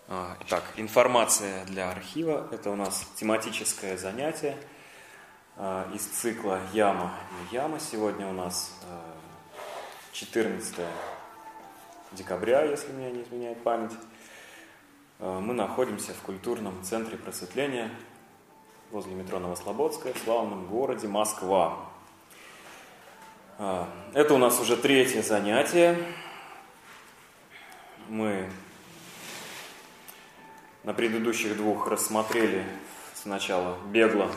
Итак, информация для архива. Это у нас тематическое занятие из цикла «Яма и яма». Сегодня у нас 14 декабря, если меня не изменяет память. Мы находимся в культурном центре просветления возле метро Новослободская в славном городе Москва. Это у нас уже третье занятие. Мы на предыдущих двух рассмотрели сначала бегло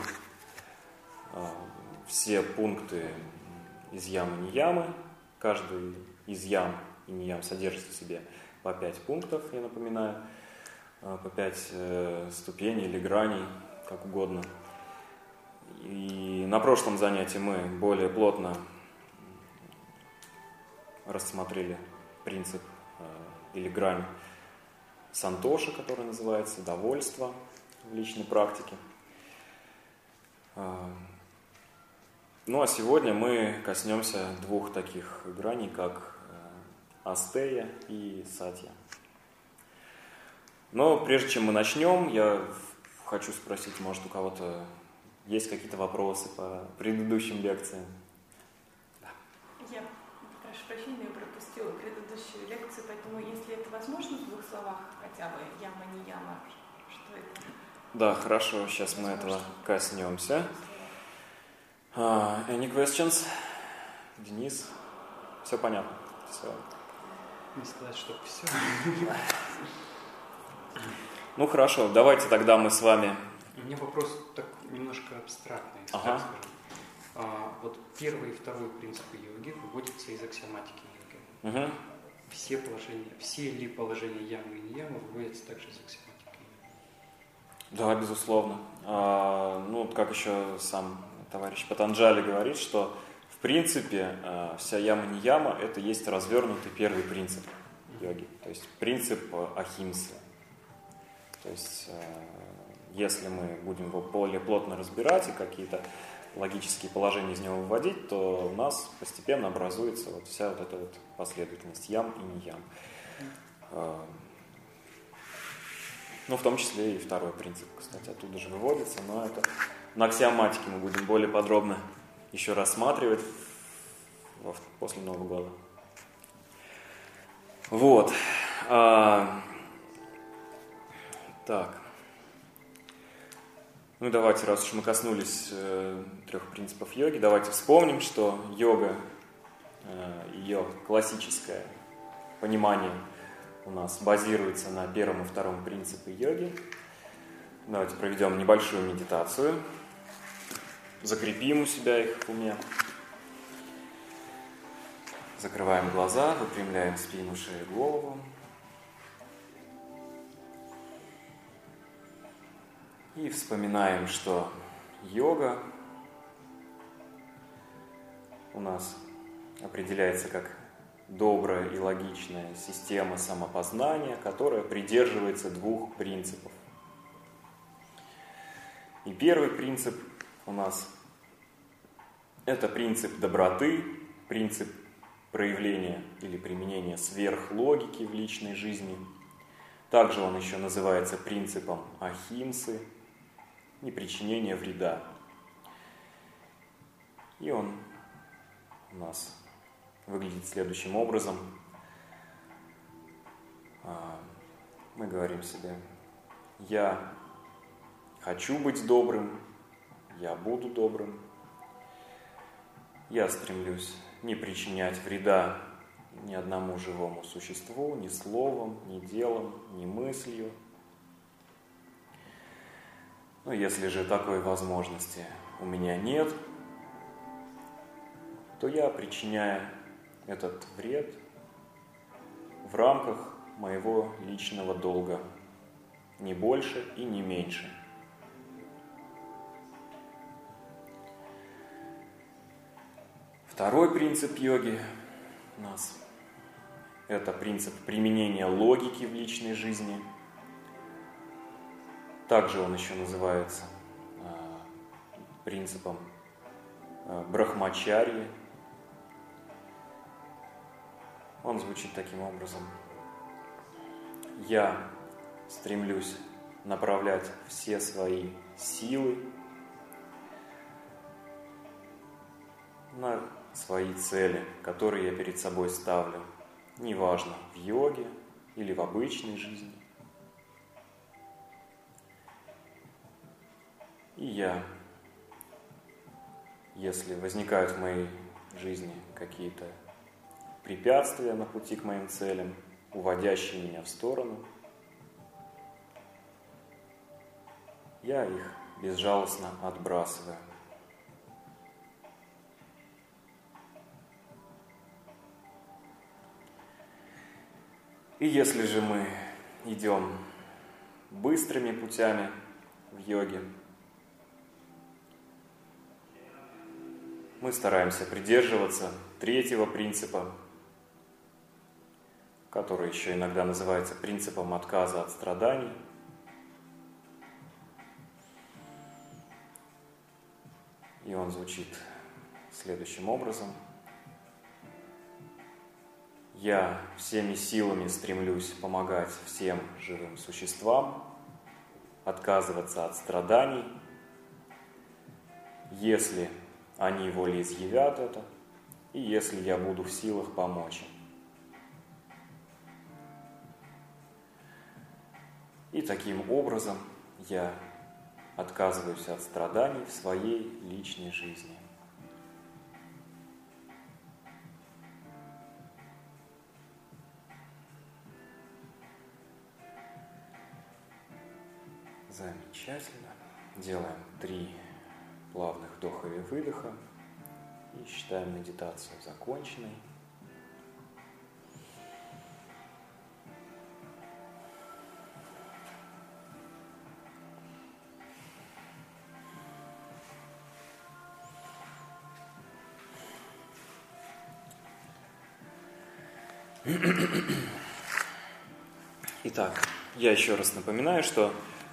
все пункты из ямы не ямы. Каждый из ям и не ям содержит в себе по 5 пунктов, я напоминаю, по 5 ступеней или граней, как угодно. И на прошлом занятии мы более плотно рассмотрели принцип или грань Сантоши, который называется довольство в личной практике. Ну а сегодня мы коснемся двух таких граней, как астея и сатья. Но прежде чем мы начнем, я хочу спросить, может, у кого-то есть какие-то вопросы по предыдущим лекциям? Я прошу прощения, я пропустила предыдущую лекцию, поэтому, если это возможно, в 2 словах хотя бы, яма, не яма, что это? Да, хорошо, сейчас мы этого коснемся. Any questions? Денис? Все понятно? Все. Не сказать, что все. Ну хорошо, давайте тогда мы с вами... У меня вопрос так немножко абстрактный, если так скажем. Вот первый и второй принципы йоги выводятся из аксиоматики йоги. Угу. Все ли положения ямы и не ямы выводятся также из аксиоматики йоги? Да, безусловно. Ну, как еще сам товарищ Патанджали говорит, что в принципе вся яма не яма – это есть развернутый первый принцип йоги, то есть принцип ахимсы. То есть если мы будем его более плотно разбирать и какие-то логические положения из него выводить, то у нас постепенно образуется вот вся вот эта вот последовательность ям и не ям. Ну, в том числе и второй принцип, кстати, оттуда же выводится, но это на аксиоматике мы будем более подробно еще рассматривать после Нового года. Вот. Так. Ну, давайте, раз уж мы коснулись 3 принципов йоги, давайте вспомним, что йога, ее классическое понимание у нас базируется на 1 и 2 принципе йоги. Давайте проведем небольшую медитацию, закрепим у себя их в уме. Закрываем глаза, выпрямляем спину, шею, голову. И вспоминаем, что йога у нас определяется как добрая и логичная система самопознания, которая придерживается 2 принципов. И первый принцип у нас – это принцип доброты, принцип проявления или применения сверхлогики в личной жизни. Также он еще называется принципом ахимсы, непричинения вреда. И он у нас выглядит следующим образом. Мы говорим себе: я хочу быть добрым, я буду добрым, я стремлюсь не причинять вреда ни одному живому существу, ни словом, ни делом, ни мыслью. Но если же такой возможности у меня нет, то я причиняю этот вред в рамках моего личного долга, не больше и не меньше. Второй принцип йоги у нас – это принцип применения логики в личной жизни. Также он еще называется принципом брахмачарьи. Он звучит таким образом: я стремлюсь направлять все свои силы на свои цели, которые я перед собой ставлю, неважно, в йоге или в обычной жизни. И я, если возникают в моей жизни какие-то препятствия на пути к моим целям, уводящие меня в сторону, я их безжалостно отбрасываю. И если же мы идем быстрыми путями в йоге, мы стараемся придерживаться третьего принципа, который еще иногда называется принципом отказа от страданий. И он звучит следующим образом. Я всеми силами стремлюсь помогать всем живым существам, отказываться от страданий, если они волеизъявят это, и если я буду в силах помочь им. И таким образом я отказываюсь от страданий в своей личной жизни. Замечательно. Делаем 3 плавных вдоха и выдоха и считаем медитацию законченной. Итак, я еще раз напоминаю, что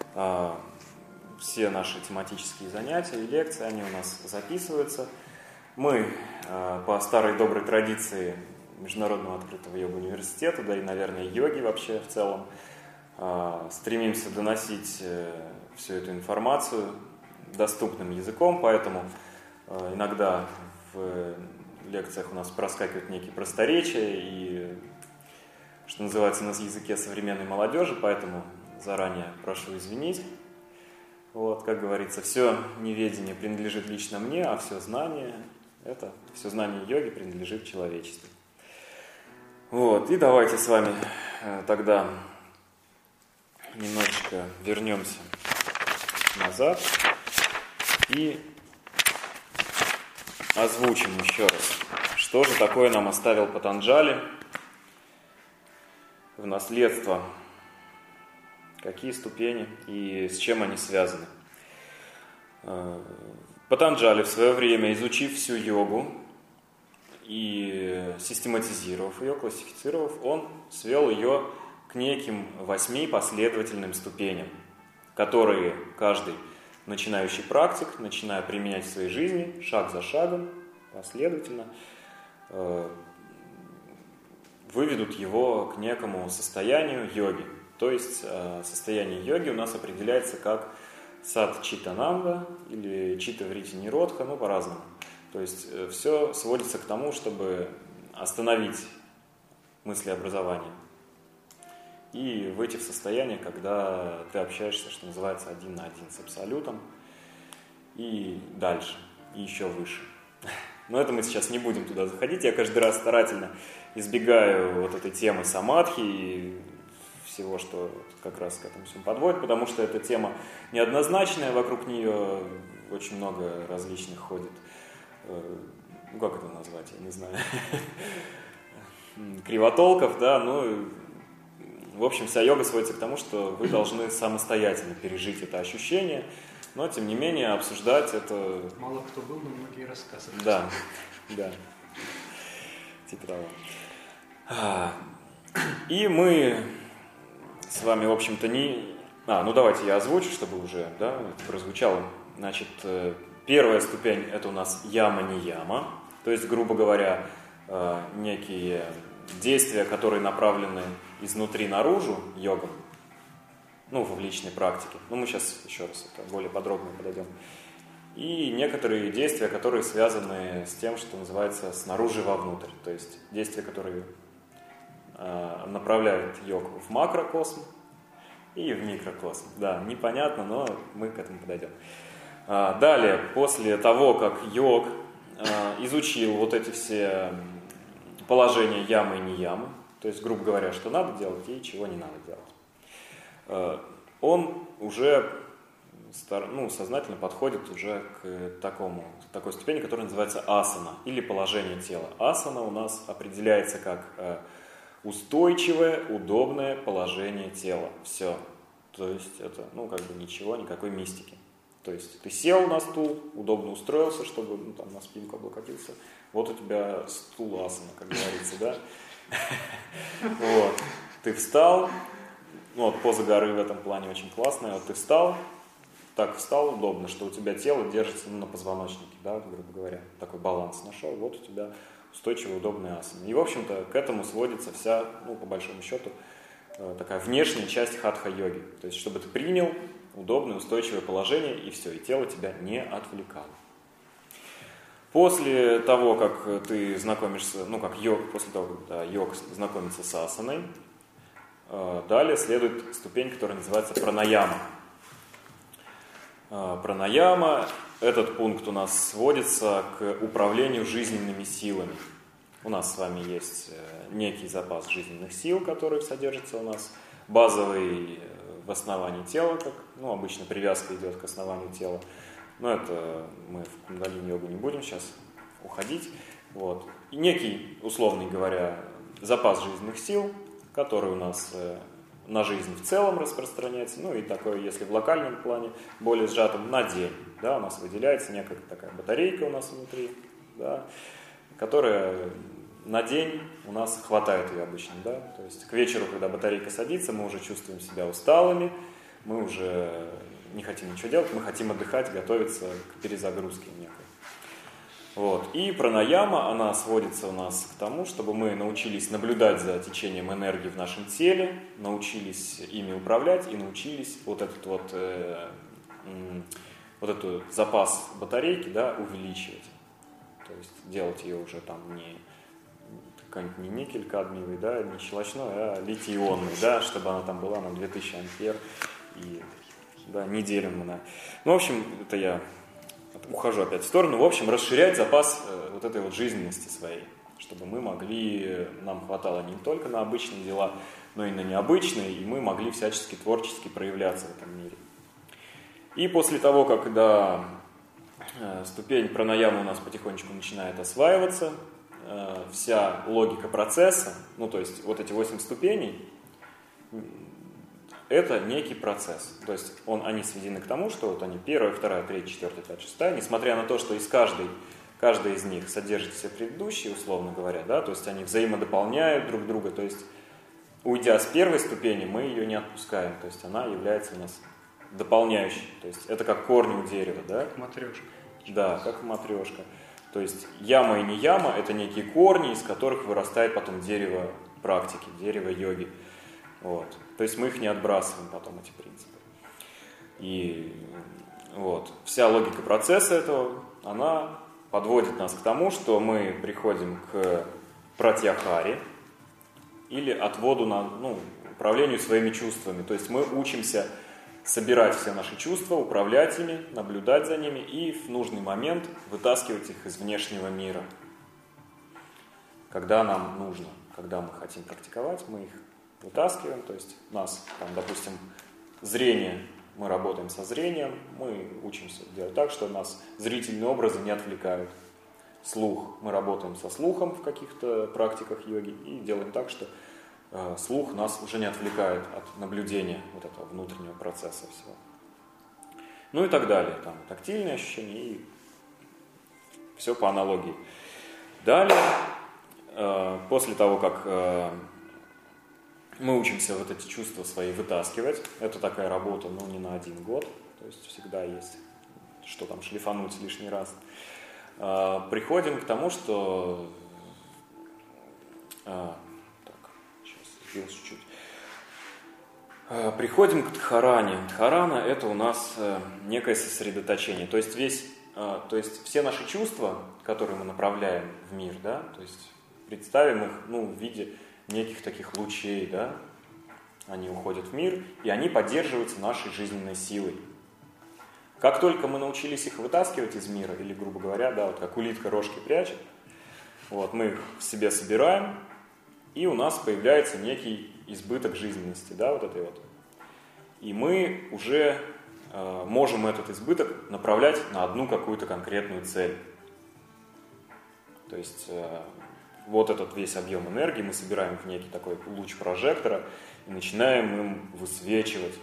все наши тематические занятия и лекции, они у нас записываются. Мы по старой доброй традиции Международного открытого йога-университета, да и, наверное, йоги вообще в целом, стремимся доносить всю эту информацию доступным языком, поэтому иногда в лекциях у нас проскакивают некие просторечия и, что называется, на языке современной молодежи, поэтому заранее прошу извинить. Вот, как говорится, все неведение принадлежит лично мне, а все знание йоги принадлежит человечеству. Вот, и давайте с вами тогда немножечко вернемся назад и озвучим еще раз, что же такое нам оставил Патанджали в наследство, какие ступени и с чем они связаны. Патанджали в свое время, изучив всю йогу и систематизировав ее, классифицировав, он свел ее к неким 8 последовательным ступеням, которые каждый начинающий практик, начиная применять в своей жизни, шаг за шагом, последовательно, выведут его к некому состоянию йоги. То есть состояние йоги у нас определяется как сад-читананда или чита-врити-ниродха, по-разному. То есть все сводится к тому, чтобы остановить мыслеобразование и выйти в состояние, когда ты общаешься, что называется, один на один с Абсолютом, и дальше, и еще выше. Но это мы сейчас не будем туда заходить. Я каждый раз старательно избегаю вот этой темы самадхи и всего, что как раз к этому всему подводит, потому что эта тема неоднозначная, вокруг нее очень много различных ходит. Как это назвать, я не знаю. Кривотолков, да, в общем, вся йога сводится к тому, что вы должны самостоятельно пережить это ощущение, но, тем не менее, обсуждать это... Мало кто был, но многие рассказывают. Да. Типа того. И мы с вами, в общем-то, давайте я озвучу, чтобы уже, это прозвучало. Значит, первая ступень – это у нас яма-нияма, то есть, грубо говоря, некие действия, которые направлены изнутри наружу йогом, в личной практике. Мы сейчас еще раз это более подробно подойдем. И некоторые действия, которые связаны с тем, что называется снаружи вовнутрь. То есть действия, которые направляют йог в макрокосм и в микрокосм. Да, непонятно, но мы к этому подойдем. Далее, после того, как йог изучил вот эти все положения ямы и не ямы, то есть, грубо говоря, что надо делать и чего не надо делать, он уже сознательно подходит уже к такой ступени, которая называется асана, или положение тела. Асана у нас определяется как устойчивое, удобное положение тела. Все. То есть это, ничего, никакой мистики. То есть ты сел на стул, удобно устроился, чтобы на спинку облокотился. Вот у тебя стул асана, как говорится, да? Вот. Ты встал, поза горы в этом плане очень классная. Вот ты встал, так встал удобно, что у тебя тело держится на позвоночнике, да, грубо говоря. Такой баланс нашел, вот у тебя устойчивая, удобная асана. И, в общем-то, к этому сводится вся, по большому счету, такая внешняя часть хатха-йоги. То есть, чтобы ты принял удобное, устойчивое положение, и все, и тело тебя не отвлекало. После того, как ты знакомишься, после того, когда йог знакомится с асаной, далее следует ступень, которая называется пранаяма. Пранаяма, этот пункт у нас сводится к управлению жизненными силами. У нас с вами есть некий запас жизненных сил, который содержится у нас, базовый в основании тела, как обычно привязка идет к основанию тела. Но это мы в кундалини-йогу не будем сейчас уходить. Вот. И некий, условно говоря, запас жизненных сил, который у нас на жизнь в целом распространяется, и такое, если в локальном плане, более сжатом, на день. Да, у нас выделяется некая такая батарейка у нас внутри, да, которая на день у нас хватает ее обычно. Да? То есть к вечеру, когда батарейка садится, мы уже чувствуем себя усталыми, мы уже не хотим ничего делать, мы хотим отдыхать, готовиться к перезагрузке некой. Вот. И пранаяма, она сводится у нас к тому, чтобы мы научились наблюдать за течением энергии в нашем теле, научились ими управлять и научились этот запас батарейки, да, увеличивать. То есть делать ее уже не никель-кадмиевый, да, не щелочной, а литий-ионный, да, чтобы она там была на 2000 ампер и неделю. В общем, это я ухожу опять в сторону. В общем, расширять запас этой жизненности своей, чтобы нам хватало не только на обычные дела, но и на необычные, и мы могли всячески творчески проявляться в этом мире. И после того, когда ступень пранаямы у нас потихонечку начинает осваиваться, вся логика процесса, то есть вот эти 8 ступеней, это некий процесс. То есть они сведены к тому, что они 1, 2, 3, 4, 5, 6, несмотря на то, что из каждой из них содержит все предыдущие, условно говоря, да, то есть они взаимодополняют друг друга, то есть уйдя с первой ступени, мы ее не отпускаем, то есть она является у нас дополняющей, то есть это как корни у дерева, да? Как матрешка. Да, как матрешка. То есть яма и не яма – это некие корни, из которых вырастает потом дерево практики, дерево йоги. Вот. То есть мы их не отбрасываем потом, эти принципы. И вся логика процесса этого, она подводит нас к тому, что мы приходим к пратьяхаре или отводу управлению своими чувствами. То есть мы учимся собирать все наши чувства, управлять ими, наблюдать за ними и в нужный момент вытаскивать их из внешнего мира. Когда нам нужно, когда мы хотим практиковать, мы их вытаскиваем, то есть у нас, допустим, зрение, мы работаем со зрением, мы учимся делать так, что нас зрительные образы не отвлекают. Слух, мы работаем со слухом в каких-то практиках йоги и делаем так, что слух нас уже не отвлекает от наблюдения этого внутреннего процесса всего. И так далее. Там тактильные ощущения и все по аналогии. Далее, после того, как мы учимся эти чувства свои вытаскивать, это такая работа, не на 1 год, то есть всегда есть что там шлифануть лишний раз. Приходим к тому, что... Чуть-чуть. Приходим к Дхаране. Дхарана – это у нас некое сосредоточение. То есть все наши чувства, которые мы направляем в мир, да, то есть представим их в виде неких таких лучей, да, они уходят в мир, и они поддерживаются нашей жизненной силой. Как только мы научились их вытаскивать из мира, или, грубо говоря, да, вот как улитка рожки прячет, вот, мы их в себе собираем, и у нас появляется некий избыток жизненности, да, вот этой вот. И мы уже можем этот избыток направлять на одну какую-то конкретную цель. То есть вот этот весь объем энергии мы собираем в некий такой луч прожектора и начинаем им высвечивать,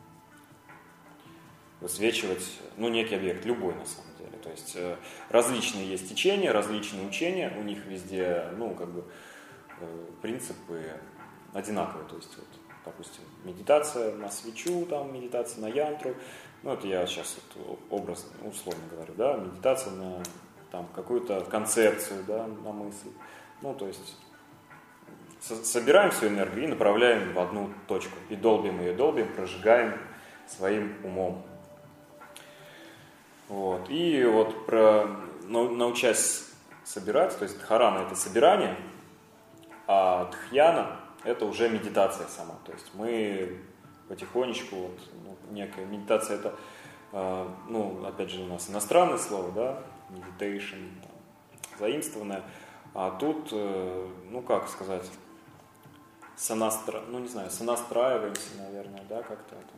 некий объект, любой на самом деле. То есть различные есть течения, различные учения, у них везде, принципы одинаковые. То есть, вот, допустим, медитация на свечу, там, медитация на янтру. Это я сейчас образно, условно говорю, да, медитация на там, какую-то концепцию, да, на мысль. То есть собираем всю энергию и направляем в одну точку. И долбим ее, прожигаем своим умом. Вот. И вот научась собирать, то есть дхарана – это собирание, а дхьяна – это уже медитация сама. То есть мы потихонечку, некая медитация – это, опять же, у нас иностранное слово, да, meditation, заимствованное, а тут, как сказать, сонастраиваемся, наверное, да, как-то это.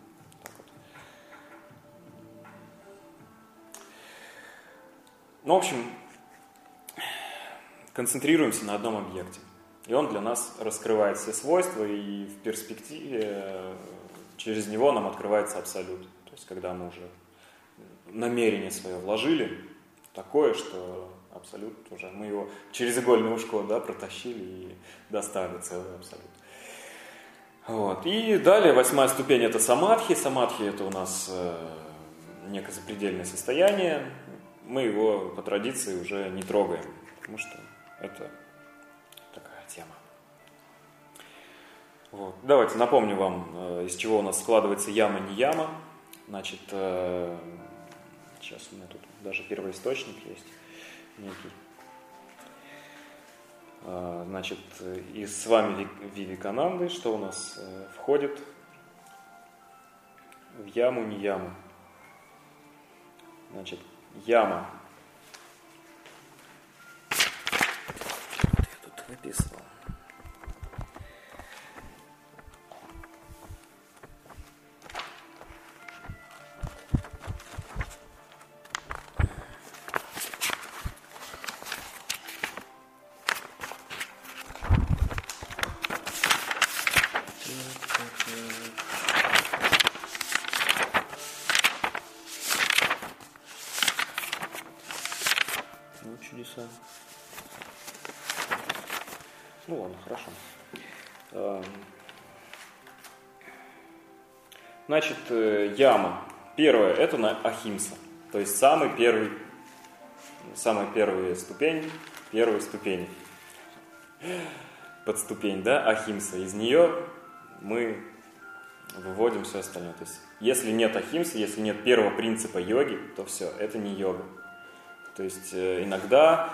В общем, концентрируемся на одном объекте. И он для нас раскрывает все свойства, и в перспективе через него нам открывается абсолют. То есть, когда мы уже намерение свое вложили, такое, что абсолют уже, мы его через игольное ушко, да, протащили и достали целый абсолют. Вот. И далее 8-я ступень – это самадхи. Самадхи – это у нас некое запредельное состояние. Мы его по традиции уже не трогаем, потому что это такая тема. Вот. Давайте напомню вам, из чего у нас складывается яма-нияма. Значит, сейчас у меня тут даже первоисточник есть некий. Значит, из с вами Вивекананды, что у нас входит в яму-нияму. Значит, яма. Я тут выписывал. Чудеса. Ладно, хорошо. Значит, яма. Первое, это на ахимса. То есть самая первая ступень, первой ступени. Подступень, да, ахимса. Из нее мы выводим все остальное. То есть, если нет ахимсы, если нет первого принципа йоги, то все, это не йога. То есть иногда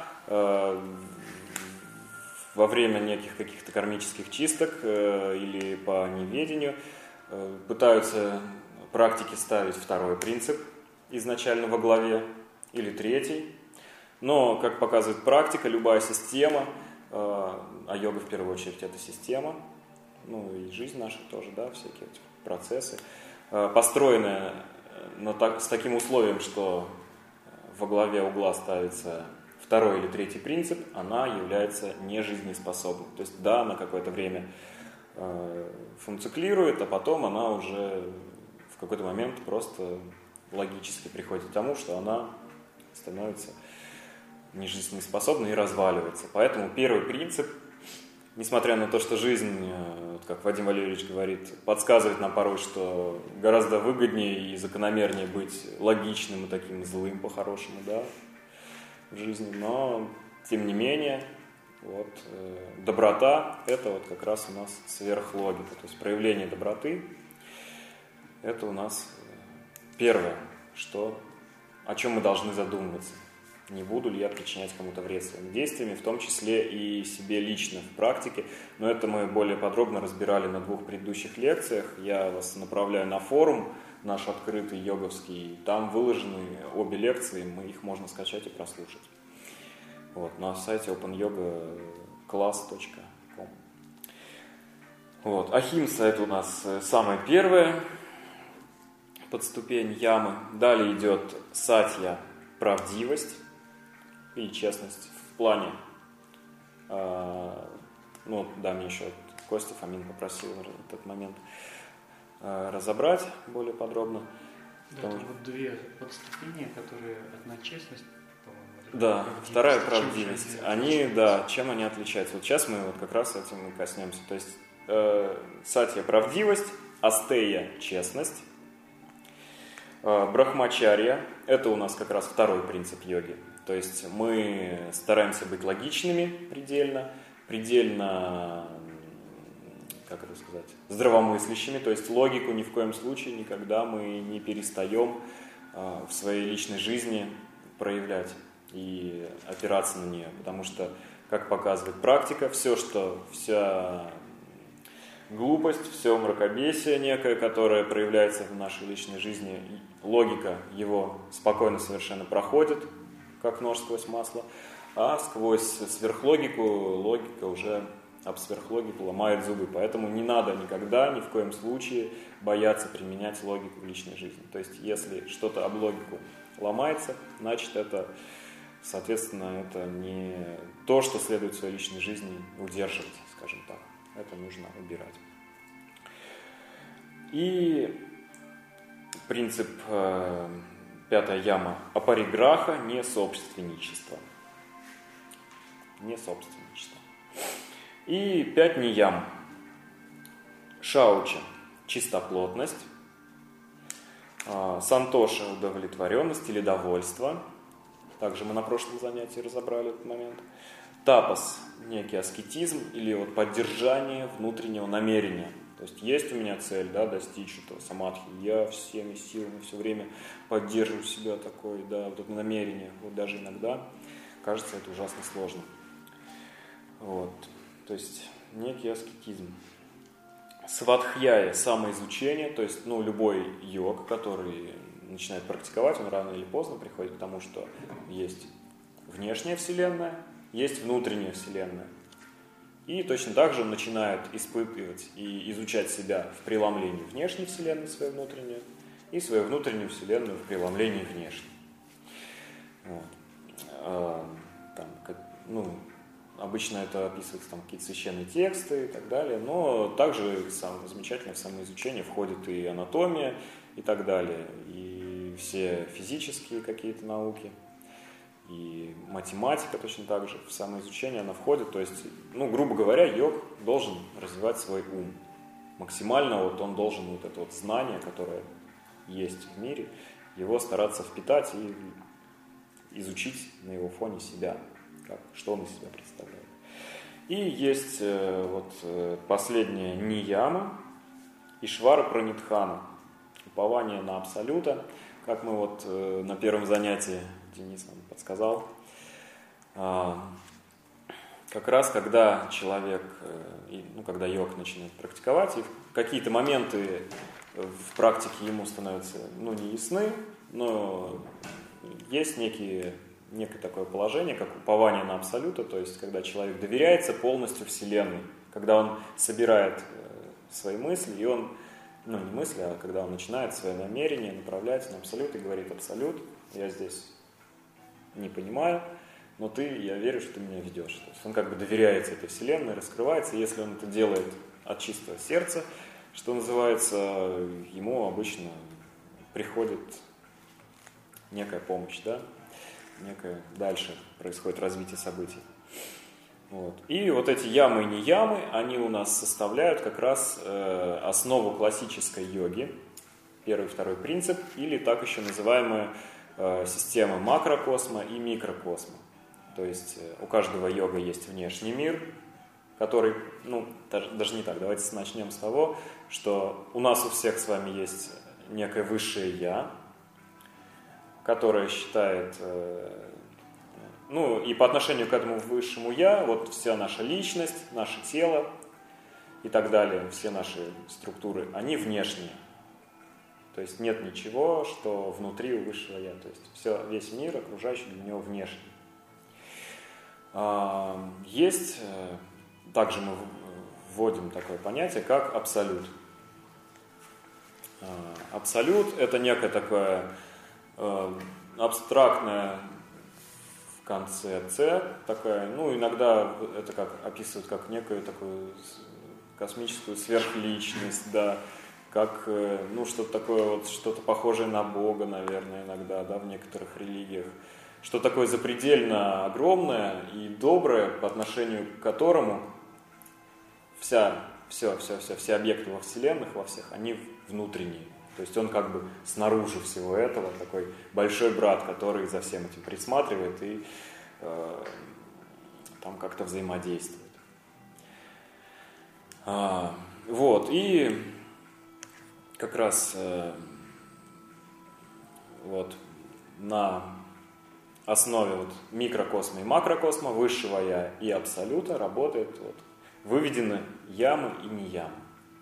во время неких каких-то кармических чисток или по неведению пытаются практики ставить второй принцип изначально во главе или третий. Но, как показывает практика, любая система, а йога в первую очередь это система, и жизнь наша тоже, да, всякие эти процессы, построенная с таким условием, что во главе угла ставится второй или третий принцип, она является нежизнеспособной. То есть, да, на какое-то время функционирует, а потом она уже в какой-то момент просто логически приходит к тому, что она становится нежизнеспособной и разваливается. Поэтому первый принцип, несмотря на то, что жизнь, как Вадим Валерьевич говорит, подсказывает нам порой, что гораздо выгоднее и закономернее быть логичным и таким злым по-хорошему, да, в жизни, но тем не менее, доброта – это как раз у нас сверхлогика, то есть проявление доброты. это у нас первое, о чем мы должны задумываться. Не буду ли я причинять кому-то вред своими действиями, в том числе и себе лично в практике. Но это мы более подробно разбирали на 2 предыдущих лекциях. Я вас направляю на форум наш открытый йоговский. Там выложены обе лекции, их можно скачать и прослушать. Вот, на сайте opengyoga.class.com. Вот, ахимса это у нас самое первое подступень ямы. Далее идет сатья, правдивость или честность в плане. Мне еще Костя Фомин попросил в этот момент разобрать более подробно. Да, это вот 2 подступения, которые одна честность, по-моему. Да, вторая правдивость. Они, да, чем они отличаются? Вот сейчас мы вот как раз этим и коснемся. То есть сатья правдивость, астея честность, брахмачарья это у нас как раз второй принцип йоги. То есть мы стараемся быть логичными предельно, как это сказать, здравомыслящими. То есть логику ни в коем случае никогда мы не перестаем в своей личной жизни проявлять и опираться на нее. Потому что, как показывает практика, вся глупость, все мракобесие некое, которое проявляется в нашей личной жизни, логика его спокойно совершенно проходит, как нож сквозь масло, а сквозь сверхлогику логика уже об сверхлогику ломает зубы. Поэтому не надо никогда, ни в коем случае бояться применять логику в личной жизни. То есть, если что-то об логику ломается, значит, соответственно, это не то, что следует в своей личной жизни удерживать, скажем так. Это нужно убирать. И принцип 5-я яма апариграха, несобственничество. И 5 ниям. Шауча – чистоплотность. Сантоша – удовлетворенность или довольство. Также мы на прошлом занятии разобрали этот момент. Тапас – некий аскетизм или вот поддержание внутреннего намерения. То есть у меня цель, достичь этого самадхи. Я всеми силами все время поддерживаю себя такое, вот это намерение. Вот даже иногда кажется это ужасно сложно. Вот. То есть некий аскетизм. Свадхьяя – самоизучение. То есть любой йог, который начинает практиковать, он рано или поздно приходит к тому, что есть внешняя вселенная, есть внутренняя вселенная. И точно так же он начинает испытывать и изучать себя в преломлении внешней вселенной, свою внутреннюю, и свою внутреннюю вселенную в преломлении внешней. Вот. Обычно это описываются какие-то священные тексты и так далее, но также замечательно в самоизучение входит и анатомия и так далее, и все физические какие-то науки. И математика точно так же, в самоизучение она входит. То есть, грубо говоря, йог должен развивать свой ум. Максимально он должен это знание, которое есть в мире, его стараться впитать и изучить на его фоне себя, что он из себя представляет. И есть последняя нияма, ишвара пранитхана, упование на абсолюта, как мы на первом занятии Денис нам подсказал. Как раз, когда человек, когда йог начинает практиковать, и в какие-то моменты в практике ему становятся, не ясны, но есть некое такое положение, как упование на абсолюта, то есть, когда человек доверяется полностью Вселенной, когда он собирает свои мысли, и он, не мысли, а когда он начинает свои намерения направлять на абсолют и говорит: абсолют, я здесь не понимаю, но я верю, что ты меня ведешь. То есть он доверяется этой вселенной, раскрывается. Если он это делает от чистого сердца, что называется, ему обычно приходит некая помощь, некое дальше происходит развитие событий. Вот. И эти ямы и неямы, они у нас составляют как раз основу классической йоги, 1 и 2 принцип, или так еще называемая системы макрокосма и микрокосма. То есть у каждого йога есть внешний мир, который, даже не так, давайте начнем с того, что у нас у всех с вами есть некое высшее «я», которое считает, и по отношению к этому высшему «я», вот вся наша личность, наше тело и так далее, все наши структуры, они внешние. То есть нет ничего, что внутри у высшего «я». То есть весь мир, окружающий для него внешний. Есть, также мы вводим такое понятие, как абсолют. Абсолют – это некое такое абстрактная концепция, такая, иногда это описывают как некую такую космическую сверхличность, да, как, что-то такое, что-то похожее на Бога, наверное, иногда, да, в некоторых религиях. Что такое запредельно огромное и доброе, по отношению к которому все объекты во Вселенных, во всех, они внутренние. То есть он как бы снаружи всего этого, такой большой брат, который за всем этим присматривает и там как-то взаимодействует. И как раз на основе микрокосма и макрокосма, высшего «я» и абсолюта работает выведены ямы и неямы.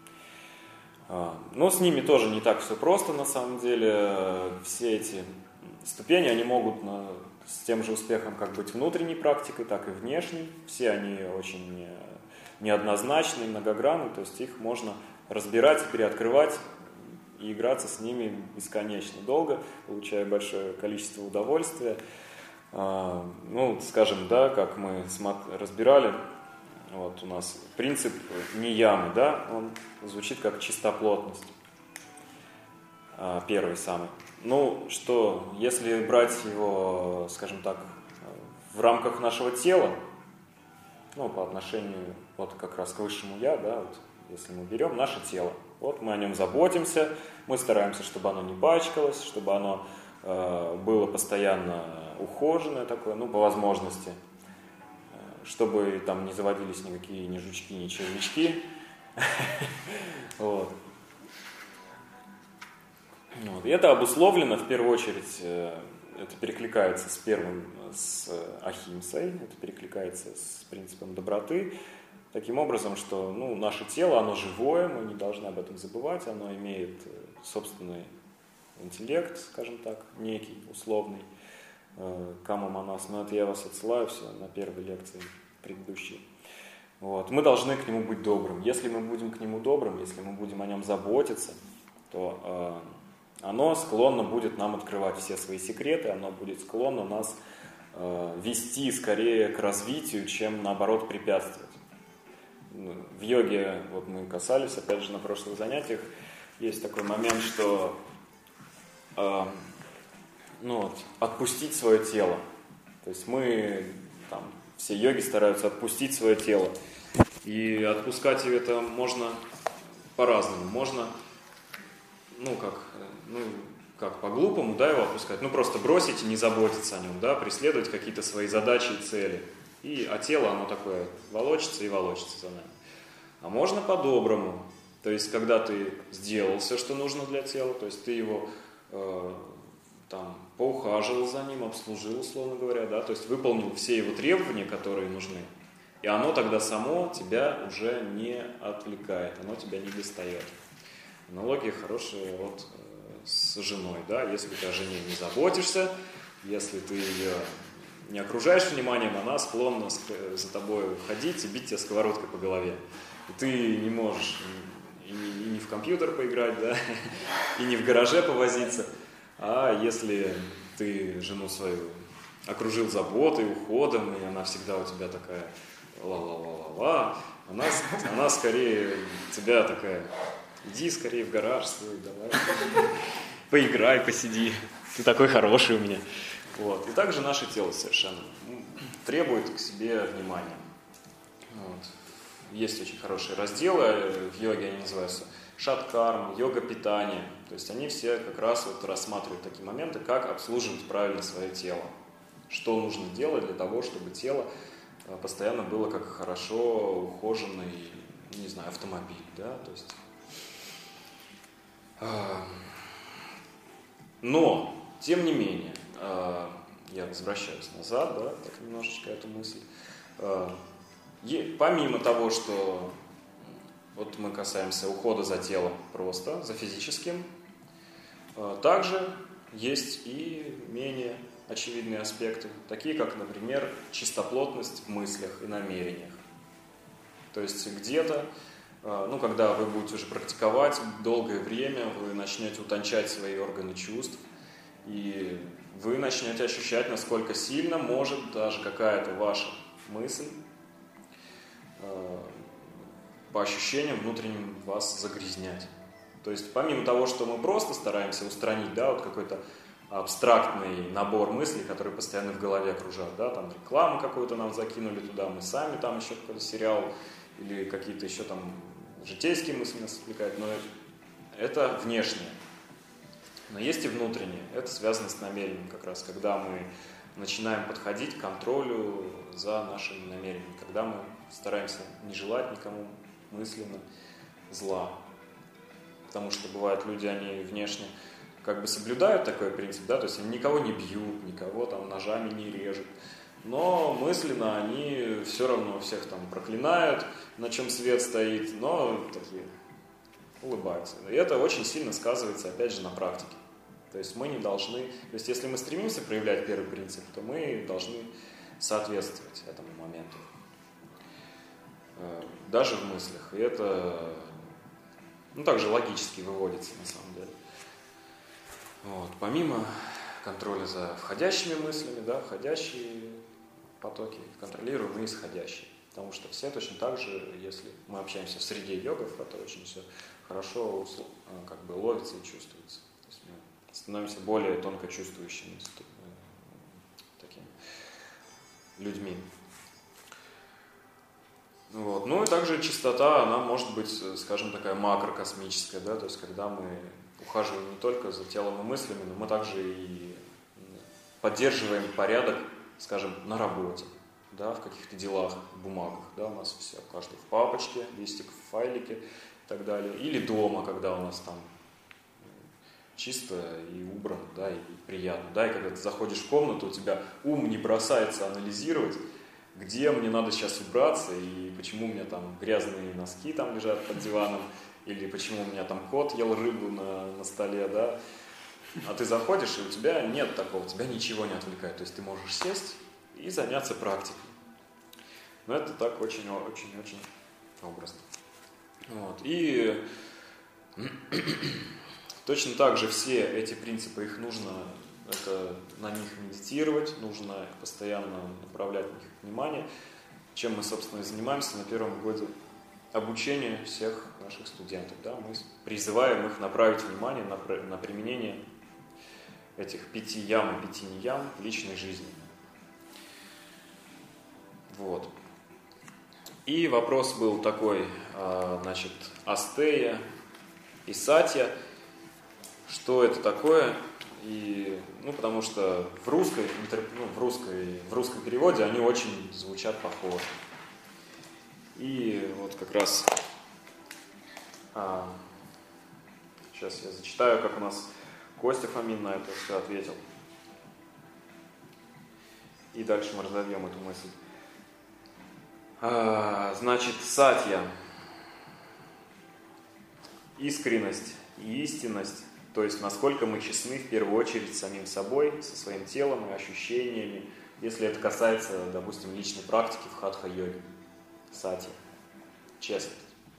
Но с ними тоже не так все просто, на самом деле. Все эти ступени, они могут с тем же успехом как быть внутренней практикой, так и внешней. Все они очень неоднозначные, многогранные, то есть их можно разбирать, переоткрывать и играться с ними бесконечно долго, получая большое количество удовольствия. Скажем, да, как мы разбирали, у нас принцип неямы, да, он звучит как чистоплотность, первый самый. Если брать его, скажем так, в рамках нашего тела, по отношению как раз к высшему «я», да, если мы берем наше тело, мы о нем заботимся, мы стараемся, чтобы оно не пачкалось, чтобы оно было постоянно ухоженное такое, по возможности, чтобы там не заводились никакие ни жучки, ни червячки. И это обусловлено, в первую очередь, это перекликается с ахимсой, это перекликается с принципом доброты, таким образом, что наше тело, оно живое, мы не должны об этом забывать, оно имеет собственный интеллект, скажем так, некий, условный, кама манас, но это я вас отсылаю все на первой лекции предыдущей. Мы должны к нему быть добрым. Если мы будем к нему добрым, если мы будем о нем заботиться, то оно склонно будет нам открывать все свои секреты, оно будет склонно нас вести скорее к развитию, чем наоборот препятствовать. В йоге, мы касались, опять же, на прошлых занятиях, есть такой момент, что отпустить свое тело. То есть все йоги стараются отпустить свое тело. И отпускать это можно по-разному. Можно, как по-глупому, да, его отпускать. Просто бросить и не заботиться о нем, да, преследовать какие-то свои задачи и цели. А тело, оно такое, волочится и волочится за нами. А можно по-доброму. То есть, когда ты сделал все, что нужно для тела, то есть ты его поухаживал за ним, обслужил, условно говоря, да, то есть выполнил все его требования, которые нужны, и оно тогда само тебя уже не отвлекает, оно тебя не достает. Аналогия хорошая с женой, да, если ты о жене не заботишься, если ты ее не окружаешь вниманием, она склонна за тобой ходить и бить тебя сковородкой по голове. И ты не можешь и не в компьютер поиграть, да, и не в гараже повозиться. А если ты жену свою окружил заботой, уходом, и она всегда у тебя такая ла-ла-ла-ла-ла, она скорее тебя такая: иди скорее в гараж свой, давай, поиграй, посиди, ты такой хороший у меня. И также наше тело совершенно требует к себе внимания. Есть очень хорошие разделы в йоге, они называются шат-карма, йога питания. То есть они все как раз рассматривают такие моменты, как обслуживать правильно свое тело. Что нужно делать для того, чтобы тело постоянно было как хорошо ухоженный, автомобиль, да, то есть Но, тем не менее, я возвращаюсь назад, да, так немножечко эту мысль. Помимо того, что вот мы касаемся ухода за телом просто, за физическим, также есть и менее очевидные аспекты, такие как, например, чистоплотность в мыслях и намерениях. То есть где-то, когда вы будете уже практиковать долгое время, вы начнете утончать свои органы чувств, и вы начнете ощущать, насколько сильно может даже какая-то ваша мысль по ощущениям внутренним вас загрязнять. То есть помимо того, что мы просто стараемся устранить, да, вот какой-то абстрактный набор мыслей, которые постоянно в голове окружают, да, там рекламу какую-то нам закинули туда, мы сами там еще какой-то сериал или какие-то еще там житейские мысли нас отвлекают, но это внешнее. Но есть и внутреннее, это связано с намерением как раз, когда мы начинаем подходить к контролю за нашими намерениями, когда мы стараемся не желать никому мысленно зла. Потому что бывают люди, они внешне как бы соблюдают такой принцип, да, то есть они никого не бьют, никого там ножами не режут, но мысленно они все равно всех там проклинают, на чем свет стоит, но такие улыбаются. И это очень сильно сказывается, опять же, на практике. То есть мы не должны, то есть если мы стремимся проявлять первый принцип, то мы должны соответствовать этому моменту. Даже в мыслях. И это, также логически выводится на самом деле. Вот. Помимо контроля за входящими мыслями, да, входящие потоки контролируем и исходящие. Потому что все точно так же, если мы общаемся в среде йогов, это очень все хорошо как бы ловится и чувствуется. То есть мы становимся более тонко чувствующими такими людьми. Вот. Ну и также чистота, она может быть, скажем, такая макрокосмическая, да, то есть когда мы ухаживаем не только за телом и мыслями, но мы также и поддерживаем порядок, скажем, на работе, да, в каких-то делах, бумагах, да, у нас все, каждый в папочке, листик в файлике и так далее, или дома, когда у нас там чисто и убрано, да, и приятно, да, и когда ты заходишь в комнату, у тебя ум не бросается анализировать, где мне надо сейчас убраться, и почему у меня там грязные носки там лежат под диваном, или почему у меня там кот ел рыбу на столе, да. А ты заходишь, и у тебя нет такого, тебя ничего не отвлекает. То есть ты можешь сесть и заняться практикой. Но это так очень-очень-очень образно. Вот. И точно так же все эти принципы, их нужно на них медитировать, нужно постоянно направлять на них внимание, чем мы, собственно, и занимаемся на первом годе обучения всех наших студентов. Да? Мы призываем их направить внимание на применение этих 5 ям и 5 ниям в личной жизни. Вот. И вопрос был такой, значит, астея и сатья. Что это такое? И, потому что в русском переводе они очень звучат похоже. И вот как раз сейчас я зачитаю, как у нас Костя Фомин на это все ответил. И дальше мы разовьем эту мысль. Значит, сатья. Искренность и истинность. То есть, насколько мы честны, в первую очередь, с самим собой, со своим телом и ощущениями, если это касается, допустим, личной практики в хатха-йоге. Сатья. Честность.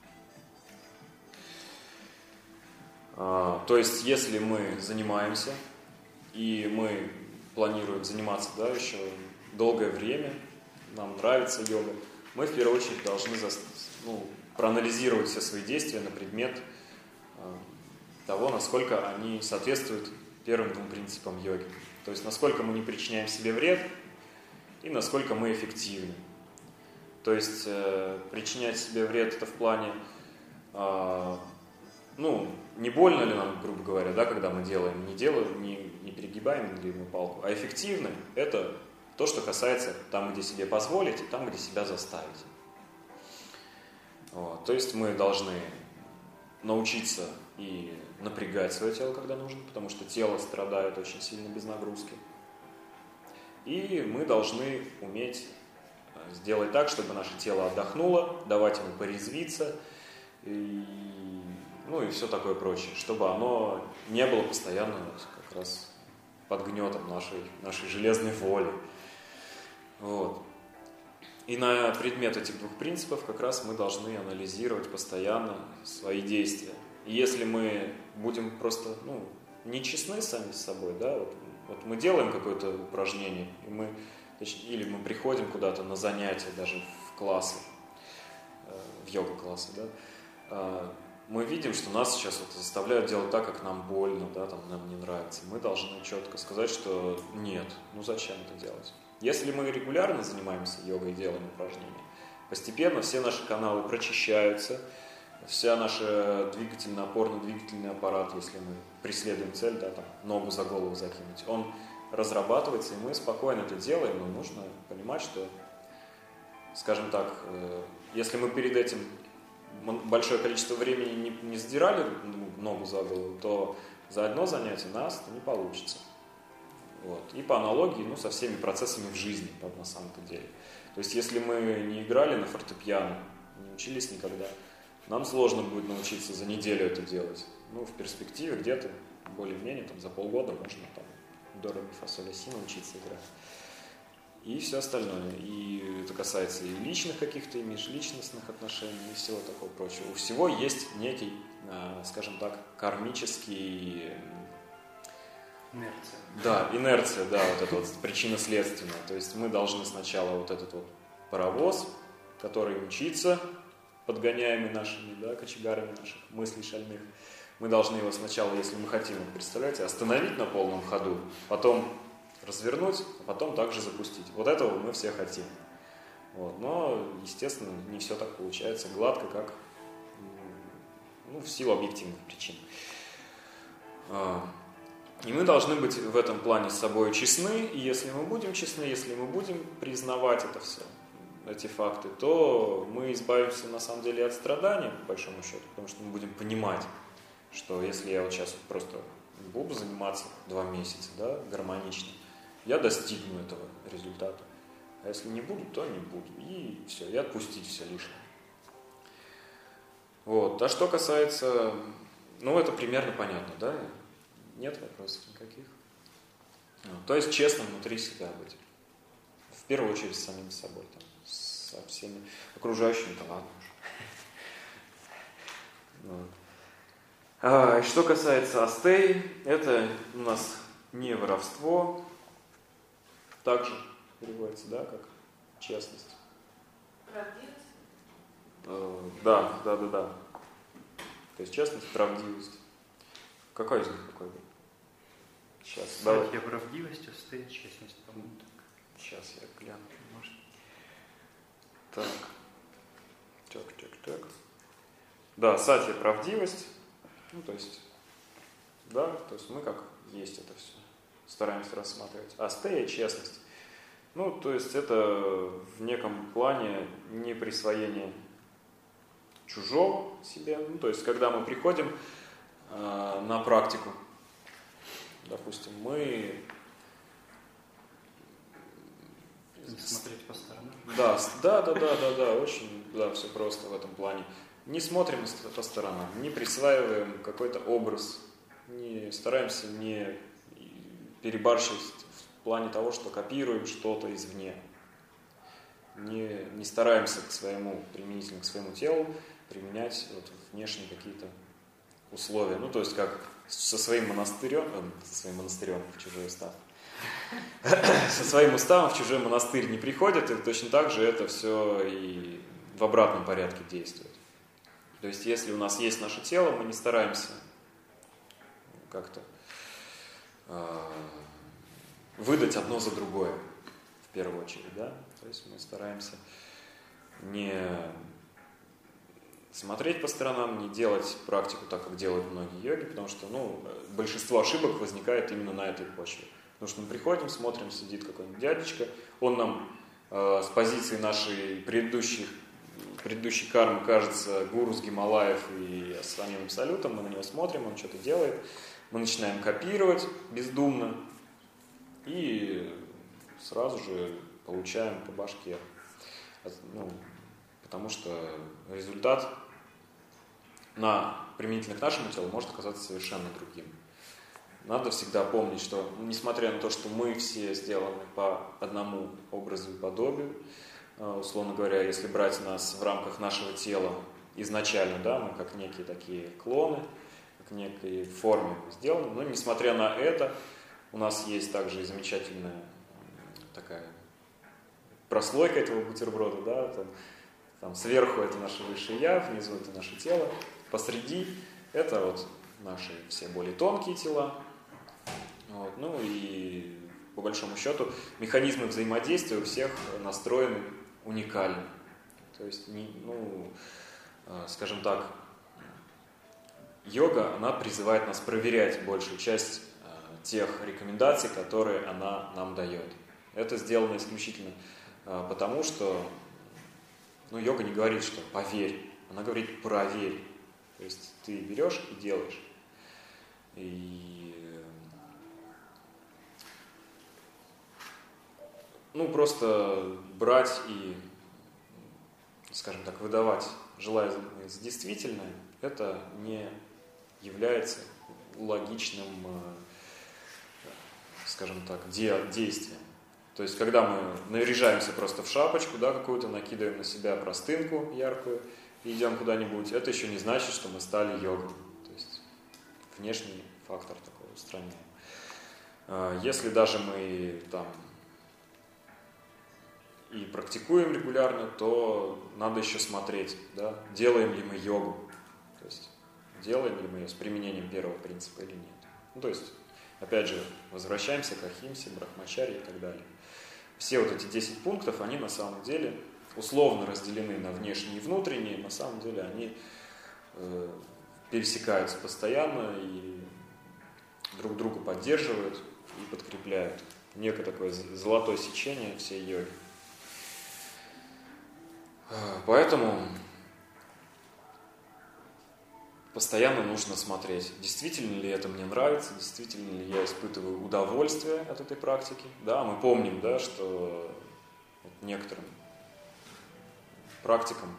То есть, если мы занимаемся, и мы планируем заниматься, да, еще долгое время, нам нравится йога, мы в первую очередь должны проанализировать все свои действия на предмет того, насколько они соответствуют первым 2 принципам йоги. То есть, насколько мы не причиняем себе вред и насколько мы эффективны. То есть, причинять себе вред это в плане, не больно ли нам, грубо говоря, да, когда мы делаем, не перегибаем длинную палку, а эффективны это то, что касается там, где себе позволить, и там, где себя заставить. Вот. То есть, мы должны научиться и напрягать свое тело, когда нужно, потому что тело страдает очень сильно без нагрузки. И мы должны уметь сделать так, чтобы наше тело отдохнуло, давать ему порезвиться, и все такое прочее, чтобы оно не было постоянно как раз под гнетом нашей железной воли. Вот. И на предмет этих двух принципов как раз мы должны анализировать постоянно свои действия. И если мы будем просто нечестны сами с собой, да, вот мы делаем какое-то упражнение, или мы приходим куда-то на занятия, даже в классы, в йога-классы, да, мы видим, что нас сейчас заставляют делать так, как нам больно, да, нам не нравится. Мы должны четко сказать, что нет, зачем это делать. Если мы регулярно занимаемся йогой и делаем упражнения, постепенно все наши каналы прочищаются, вся наша опорно-двигательный аппарат, если мы преследуем цель, да, ногу за голову закинуть, он разрабатывается, и мы спокойно это делаем, но нужно понимать, что, скажем так, если мы перед этим большое количество времени не задирали ногу за голову, то за одно занятие нас это не получится. Вот. И по аналогии со всеми процессами в жизни, на самом-то деле. То есть если мы не играли на фортепиано, не учились никогда, нам сложно будет научиться за неделю это делать. В перспективе где-то более-менее за полгода можно до ре ми фа соль ля си научиться играть. И все остальное. И это касается и личных каких-то, и межличностных отношений, и всего такого прочего. У всего есть некий, скажем так, кармический... Инерция. Да, инерция, да, вот эта причинно-следственная. То есть мы должны сначала вот этот паровоз, который мчится, подгоняемый нашими, да, кочегарами наших мыслей шальных, мы должны его сначала, если мы хотим, представляете, остановить на полном ходу, потом развернуть, а потом также запустить. Вот этого мы все хотим. Вот. Но, естественно, не все так получается гладко, как в силу объективных причин. И мы должны быть в этом плане с собой честны, и если мы будем честны, если мы будем признавать это все, эти факты, то мы избавимся на самом деле от страданий, по большому счету, потому что мы будем понимать, что если я сейчас просто буду заниматься 2 месяца, да, гармонично, я достигну этого результата. А если не буду, то не буду. И все, и отпустить все лишнее. Вот. А что касается... это примерно понятно, да? Нет вопросов никаких. То есть честно внутри себя быть. В первую очередь с самим собой. Со всеми окружающими-то ладно уже. И что касается астей, это у нас не воровство, также переводится, да, как честность. Правдивость? Да. То есть честность, правдивость. Какой из них какой был? Сейчас, давай. Сатья правдивость, астея честность, по-моему, так. Сейчас я гляну. Может. Так. Да, сатья правдивость. То есть мы как есть это все стараемся рассматривать. Астея честность. То есть это в неком плане не присвоение чужого себе. То есть когда мы приходим на практику, допустим, мы... Не смотреть по сторонам. Да, очень, все просто в этом плане. Не смотрим по сторонам, не присваиваем какой-то образ, не стараемся не перебарщивать в плане того, что копируем что-то извне. Не стараемся применительно к своему телу применять внешние какие-то условия. То есть как со своим монастырем в чужой устав. Со своим уставом в чужой монастырь не приходят, и точно так же это все и в обратном порядке действует. То есть если у нас есть наше тело, мы не стараемся как-то выдать одно за другое, в первую очередь, да? То есть мы стараемся не смотреть по сторонам, не делать практику так, как делают многие йоги, потому что, большинство ошибок возникает именно на этой почве. Потому что мы приходим, смотрим, сидит какой-нибудь дядечка, он нам с позиции нашей предыдущих предыдущей кармы кажется гуру с Гималаев и самим абсолютом, мы на него смотрим, он что-то делает, мы начинаем копировать бездумно и сразу же получаем по башке. Потому что результат применительно к нашему телу может оказаться совершенно другим. Надо всегда помнить, что несмотря на то, что мы все сделаны по одному образу и подобию, условно говоря, если брать нас в рамках нашего тела изначально, да, мы как некие такие клоны, как в некой форме сделаны, но несмотря на это, у нас есть также и замечательная такая прослойка этого бутерброда, да, там сверху это наше высшее я, внизу это наше тело, посреди это вот наши все более тонкие тела. Вот. Ну и по большому счету механизмы взаимодействия у всех настроены уникально. То есть, скажем так, йога, она призывает нас проверять большую часть тех рекомендаций, которые она нам дает. Это сделано исключительно потому, что йога не говорит, что поверь, она говорит проверь. То есть ты берешь и делаешь. И просто брать и, скажем так, выдавать желаемое за действительное, это не является логичным, скажем так, действием. То есть, когда мы наряжаемся просто в шапочку, да, какую-то, накидываем на себя простынку яркую и идем куда-нибудь, это еще не значит, что мы стали йогой. То есть, внешний фактор такой устраняем. Если даже мы там и практикуем регулярно, то надо еще смотреть, да, делаем ли мы йогу, то есть делаем ли мы ее с применением первого принципа или нет. То есть, опять же, возвращаемся к ахимсе, брахмачарье и так далее. Все вот эти 10 пунктов, они на самом деле условно разделены на внешние и внутренние, на самом деле они пересекаются постоянно и друг друга поддерживают и подкрепляют. Некое такое золотое сечение всей йоги. Поэтому постоянно нужно смотреть, действительно ли это мне нравится, действительно ли я испытываю удовольствие от этой практики. Да, мы помним, да, что некоторым практикам,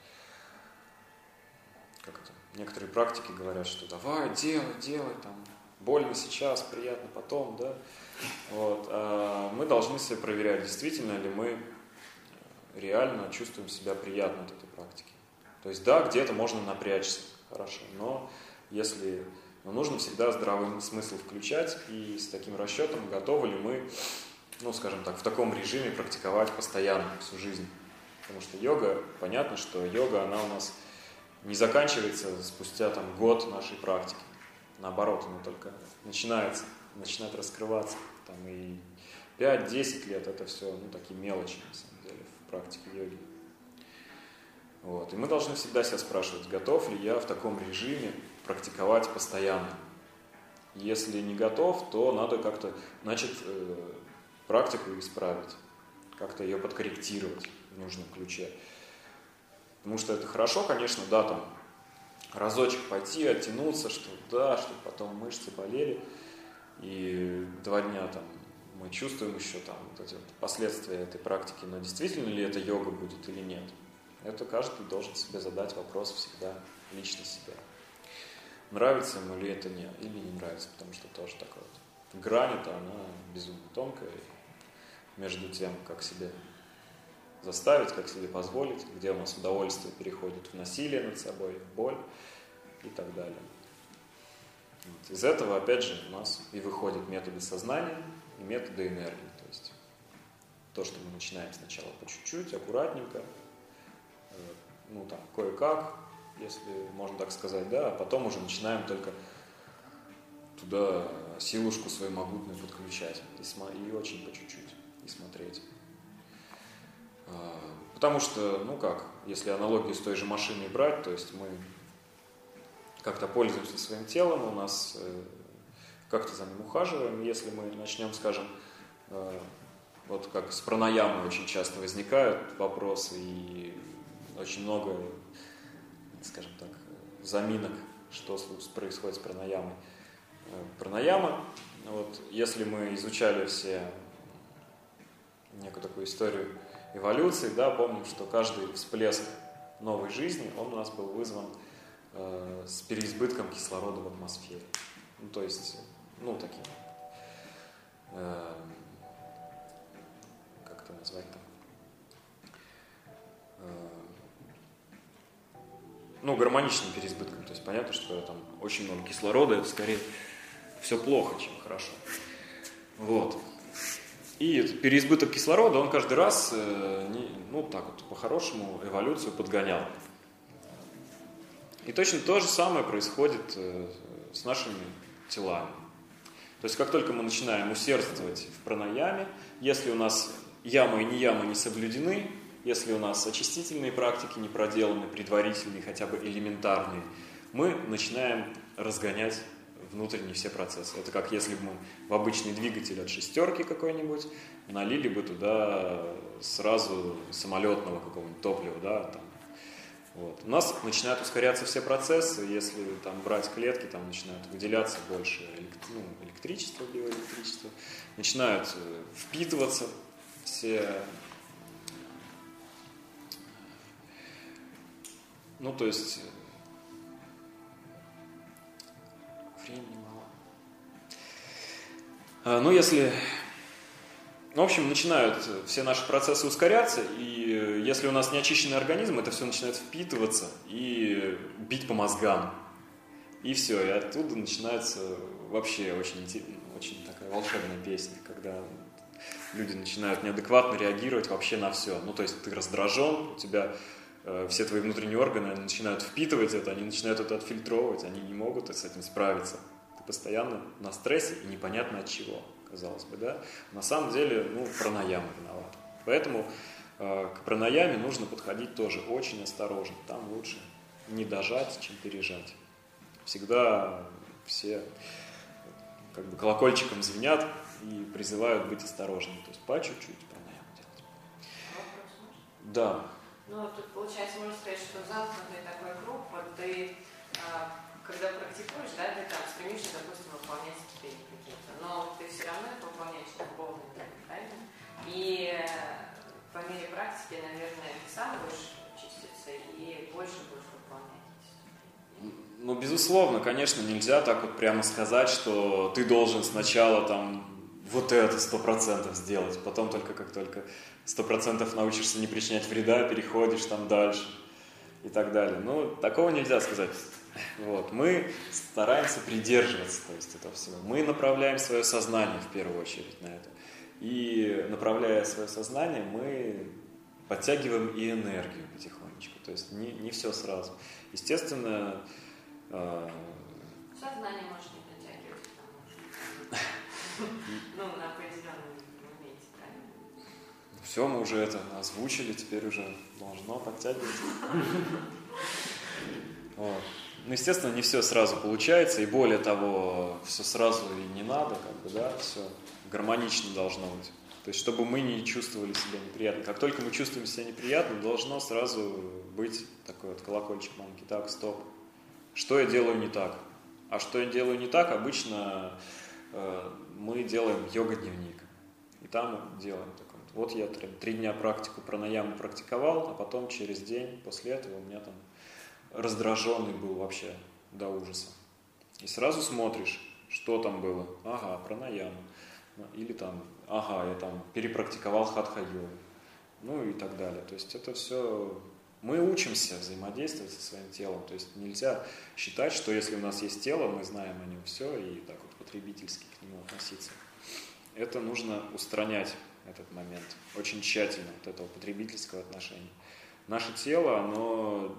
некоторые практики говорят, что давай, делай, там, больно сейчас, приятно потом, да. Вот. А мы должны себя проверять, действительно ли мы реально чувствуем себя приятно от этой практики. То есть, да, где-то можно напрячься, хорошо, но нужно всегда здравый смысл включать и с таким расчетом, готовы ли мы, скажем так, в таком режиме практиковать постоянно, всю жизнь. Потому что йога, понятно, что йога, она у нас не заканчивается спустя год нашей практики. Наоборот, она только начинает раскрываться. И 5-10 лет это все такие мелочи, на самом деле, в практике йоги. Вот. И мы должны всегда себя спрашивать, готов ли я в таком режиме практиковать постоянно. Если не готов, то надо как-то, практику исправить, как-то ее подкорректировать в нужном ключе. Потому что это хорошо, конечно, да, разочек пойти, оттянуться, чтобы потом мышцы болели, и 2 дня мы чувствуем еще вот эти последствия этой практики, но действительно ли это йога будет или нет. Это каждый должен себе задать вопрос всегда лично себе. Нравится ему ли это или не нравится, потому что тоже такая грань-то, она безумно тонкая между тем, как себе заставить, как себе позволить, где у нас удовольствие переходит в насилие над собой, в боль и так далее. Вот. Из этого, опять же, у нас и выходят методы сознания и методы энергии. То есть то, что мы начинаем сначала по чуть-чуть, аккуратненько, кое-как, если можно так сказать, да, а потом уже начинаем только туда силушку свою могутную подключать и очень по чуть-чуть и смотреть. Потому что, если аналогию с той же машиной брать, то есть мы как-то пользуемся своим телом, у нас как-то за ним ухаживаем. Если мы начнем, скажем, вот как с пранаямой очень часто возникают вопросы, и очень много, скажем так, заминок, что происходит с пранаямой. Пранаяма, вот, если мы изучали все некую такую историю эволюции, да, помним, что каждый всплеск новой жизни, он у нас был вызван с переизбытком кислорода в атмосфере. Ну, то есть, ну, таким, как это назвать-то? Ну, гармоничным переизбытком. То есть понятно, что там очень много кислорода, это скорее все плохо, чем хорошо. Вот. И переизбыток кислорода, он каждый раз, ну, так вот, по-хорошему, эволюцию подгонял. И точно то же самое происходит с нашими телами. То есть, как только мы начинаем усердствовать в пранаяме, если у нас яма и нияма не соблюдены, если у нас очистительные практики не проделаны, предварительные, хотя бы элементарные, мы начинаем разгонять внутренние все процессы. Это как если бы мы в обычный двигатель от шестерки какой-нибудь налили бы туда сразу самолетного какого-нибудь топлива, да, там. Вот. У нас начинают ускоряться все процессы, если там брать клетки, там начинают выделяться больше электричества, биоэлектричества, начинают впитываться все, ну, то есть времени мало. Ну, если... В общем, начинают все наши процессы ускоряться, и если у нас неочищенный организм, это все начинает впитываться и бить по мозгам. И все, и оттуда начинается вообще очень такая волшебная песня, когда люди начинают неадекватно реагировать вообще на все. Ну, то есть ты раздражен, у тебя все твои внутренние органы начинают впитывать это, они начинают это отфильтровывать, они не могут с этим справиться. Ты постоянно на стрессе и непонятно от чего, казалось бы, да? На самом деле, ну, пранаяма виновата. Поэтому к пранаяме нужно подходить тоже очень осторожно. Там лучше не дожать, чем пережать. Всегда все как бы колокольчиком звенят и призывают быть осторожными. То есть по чуть-чуть пранаяму делать. Вопрос можно? Да. Ну, тут получается, можно сказать, что замкнутый такой круг, вот ты, когда практикуешь, да, ты там стремишься, допустим, выполнять ступени какие-то, но ты все равно их выполняешь духовно, правильно? И по мере практики, наверное, ты сам будешь чиститься и больше будешь выполнять эти ступени. Ну, безусловно, конечно, нельзя так вот прямо сказать, что ты должен сначала там вот это 100% сделать, потом только как только 100% научишься не причинять вреда, переходишь там дальше и так далее. Ну, такого нельзя сказать. Вот. Мы стараемся придерживаться, то есть этого всего. Мы направляем свое сознание в первую очередь на это. И направляя свое сознание, мы подтягиваем и энергию потихонечку. То есть не все сразу. Естественно... Сознание можешь не подтягивать, потому что ну, на определенном моменте, правильно? Все, мы уже это озвучили, теперь уже должно подтягиваться. Вот. Ну, естественно, не все сразу получается, и более того, все сразу и не надо, как бы, да, все гармонично должно быть. То есть, чтобы мы не чувствовали себя неприятно. Как только мы чувствуем себя неприятно, должно сразу быть такой вот колокольчик маленький. Так, стоп. Что я делаю не так? А что я делаю не так, обычно мы делаем йога-дневник. И там делаем такой. Вот я 3 дня практику пранаямы практиковал, а потом через день после этого у меня там раздраженный был вообще до ужаса. И сразу смотришь, что там было. Ага, пранаяма. Или там, ага, я там перепрактиковал хатха-йогу. Ну и так далее. То есть это все... Мы учимся взаимодействовать со своим телом. То есть нельзя считать, что если у нас есть тело, мы знаем о нем все, и так вот потребительски к нему относиться. Это нужно устранять, этот момент, очень тщательно, вот этого потребительского отношения. Наше тело, оно...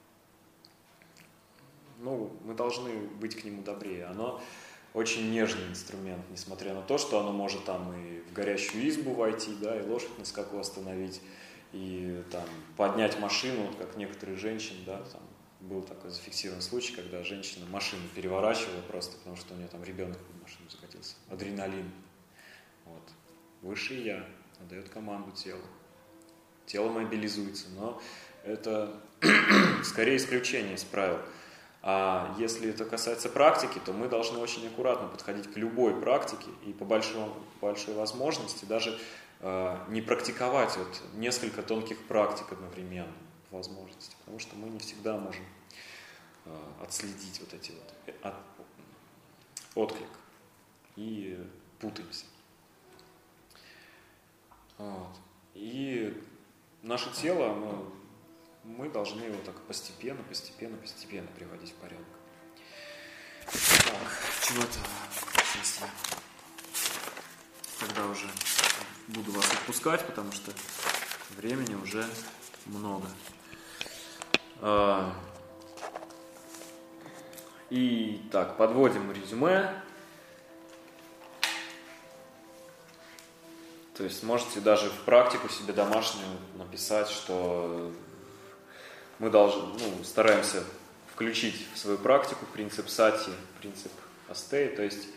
Ну, мы должны быть к нему добрее. Оно очень нежный инструмент, несмотря на то, что оно может там и в горящую избу войти, да, и лошадь на скаку остановить, и там поднять машину, вот как некоторые женщины, да, там был такой зафиксирован случай, когда женщина машину переворачивала просто, потому что у нее там ребенок в машину закатился. Адреналин. Вот. Высшее я отдает команду телу. Тело мобилизуется, но это скорее исключение из правил. А если это касается практики, то мы должны очень аккуратно подходить к любой практике и по большой возможности даже не практиковать вот несколько тонких практик одновременно по возможности, потому что мы не всегда можем отследить вот эти вот отклик и путаемся. Вот. И наше тело, мы должны его так постепенно приводить в порядок. Так, чего-то сейчас я тогда уже буду вас отпускать, потому что времени уже много. И так, подводим резюме. То есть можете даже в практику себе домашнюю написать, что мы стараемся включить в свою практику принцип сати, принцип астеи, то есть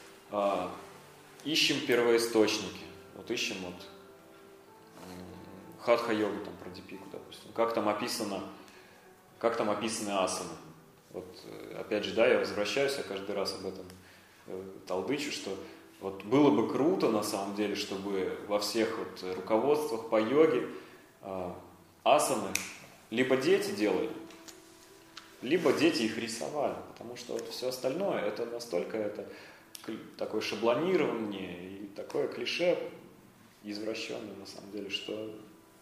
ищем первоисточники. Вот ищем хатха-йогу, там, прадипику, допустим. Как там описаны асаны. Вот, опять же, я возвращаюсь, я каждый раз об этом толдычу, что вот было бы круто, на самом деле, чтобы во всех руководствах по йоге асаны либо дети делали, либо дети их рисовали, потому что все остальное, это настолько такое шаблонирование и такое клише извращенное, на самом деле, что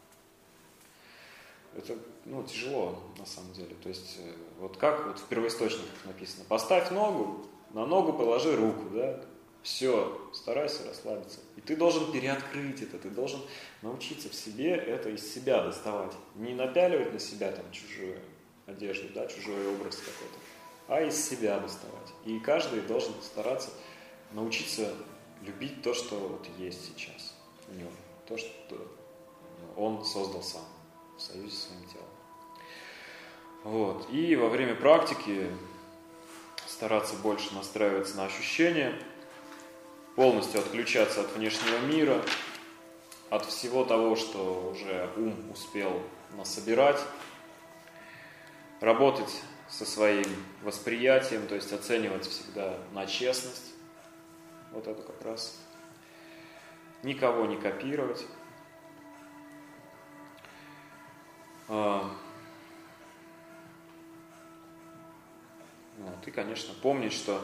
это тяжело, на самом деле. То есть, вот как в первоисточниках написано, поставь ногу, на ногу положи руку, да, все, старайся расслабиться. И ты должен переоткрыть это, ты должен научиться в себе это из себя доставать. Не напяливать на себя там чужую одежду, да, чужой образ какой-то, а из себя доставать. И каждый должен стараться научиться любить то, что вот есть сейчас в нем, то, что он создал сам в союзе с своим телом. Вот. И во время практики стараться больше настраиваться на ощущения, полностью отключаться от внешнего мира, от всего того, что уже ум успел насобирать, работать со своим восприятием, то есть оценивать всегда на честность. Вот это как раз. Никого не копировать. И, конечно, помнить, что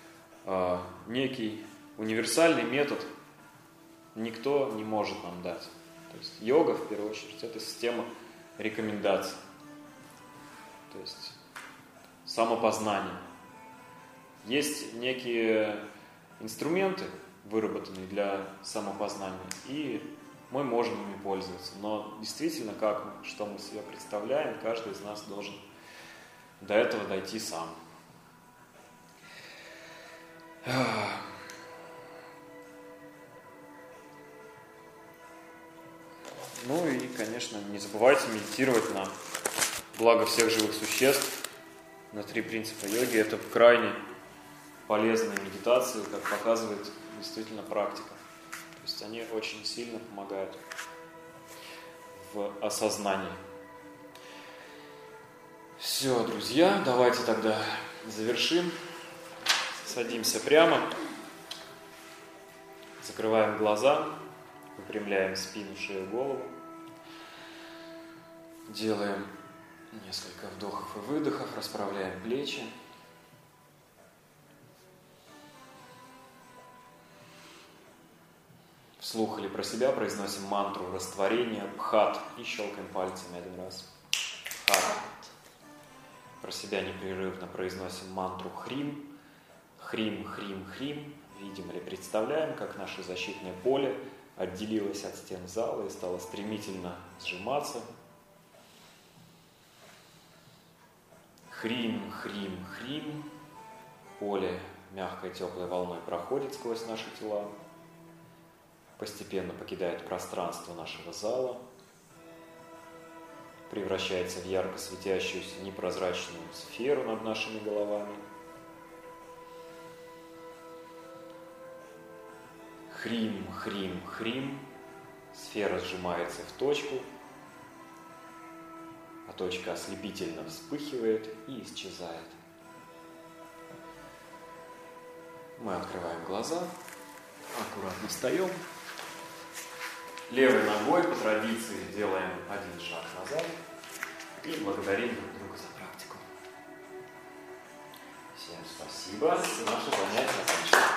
некий универсальный метод никто не может нам дать. То есть йога, в первую очередь, это система рекомендаций. То есть самопознание. Есть некие инструменты, выработанные для самопознания, и мы можем ими пользоваться. Но действительно, что мы себе представляем, каждый из нас должен до этого дойти сам. И, конечно, не забывайте медитировать на благо всех живых существ, на 3 принципа йоги. Это крайне полезные медитации, как показывает действительно практика. То есть они очень сильно помогают в осознании. Все, друзья, давайте тогда завершим. Садимся прямо, закрываем глаза, выпрямляем спину, шею, голову. Делаем несколько вдохов и выдохов, расправляем плечи. Вслух или про себя произносим мантру растворения Бхат и щелкаем пальцами 1 раз. Бхат. Про себя непрерывно произносим мантру Хрим. Хрим, хрим, хрим. Видим или представляем, как наше защитное поле отделилось от стен зала и стало стремительно сжиматься. Хрим, хрим, хрим. Поле мягкой теплой волной проходит сквозь наши тела, постепенно покидает пространство нашего зала, превращается в ярко светящуюся непрозрачную сферу над нашими головами. Хрим, хрим, хрим. Сфера сжимается в точку. точка ослепительно вспыхивает и исчезает. Мы открываем глаза, аккуратно встаем. Левой ногой по традиции делаем один шаг назад и благодарим друг друга за практику. Всем спасибо. Наше занятие закончилось.